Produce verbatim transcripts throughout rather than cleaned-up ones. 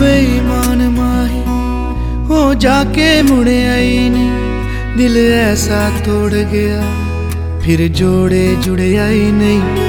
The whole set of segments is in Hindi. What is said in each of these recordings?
बेईमान माही हो जाके मुड़े आई नहीं, दिल ऐसा तोड़ गया फिर जोड़े जुड़े आई नहीं।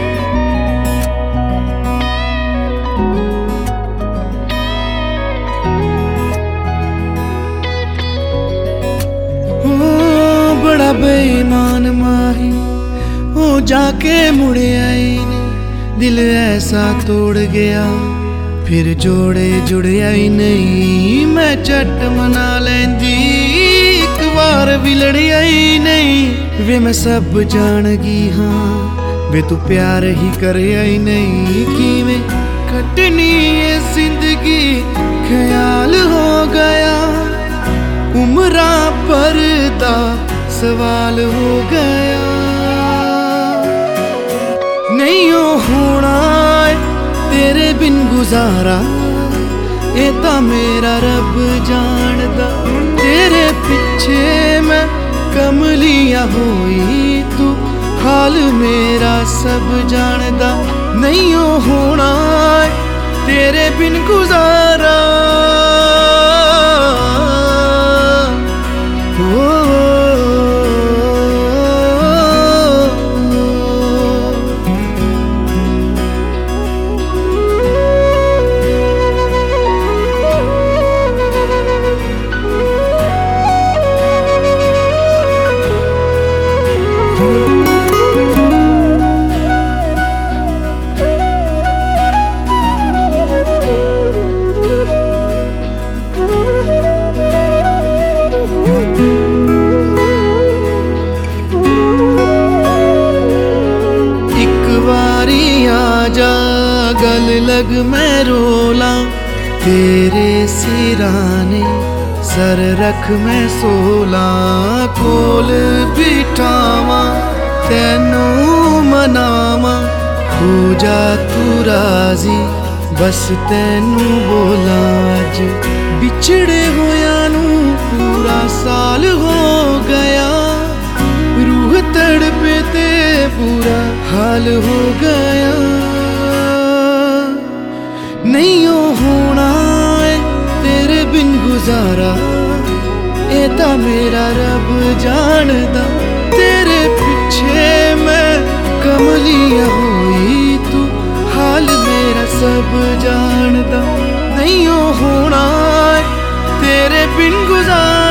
हो बड़ा बेईमान माही हो जाके मुड़े आई नहीं, दिल ऐसा तोड़ गया फिर जोड़े जुड़े आई नहीं। मैं झट मना लेंदी एक बार भी लड़ी आई नहीं, वे मैं सब जान गई हाँ वे तू प्यार ही कर आई नहीं। कि मैं कटनी ये जिंदगी ख्याल हो गया, उम्रा पर दा सवाल हो गया। नहीं हो होना तेरे बिन गुजारा, ए ता मेरा रब जानदा। तेरे पिछे मैं कमलिया होई, तू हाल मेरा सब जानदा। नहीं हो होना तेरे बिन गुजारा। गल लग मैं रोला तेरे सिराने, सर रख मैं सोला कोल बिठावा तेनू मनावा। हो जा तू राजी बस तेनू बोला, अज बिछड़े होया नू पूरा साल हो गया। रूह तड़पे ते पूरा हाल हो गया। नहीं हो होना तेरे बिन गुजारा, ए ता मेरा रब जानदा। तेरे पीछे मैं कमलिया होई, तू हाल मेरा सब जानदा। नहीं हो होना तेरे बिन गुजारा।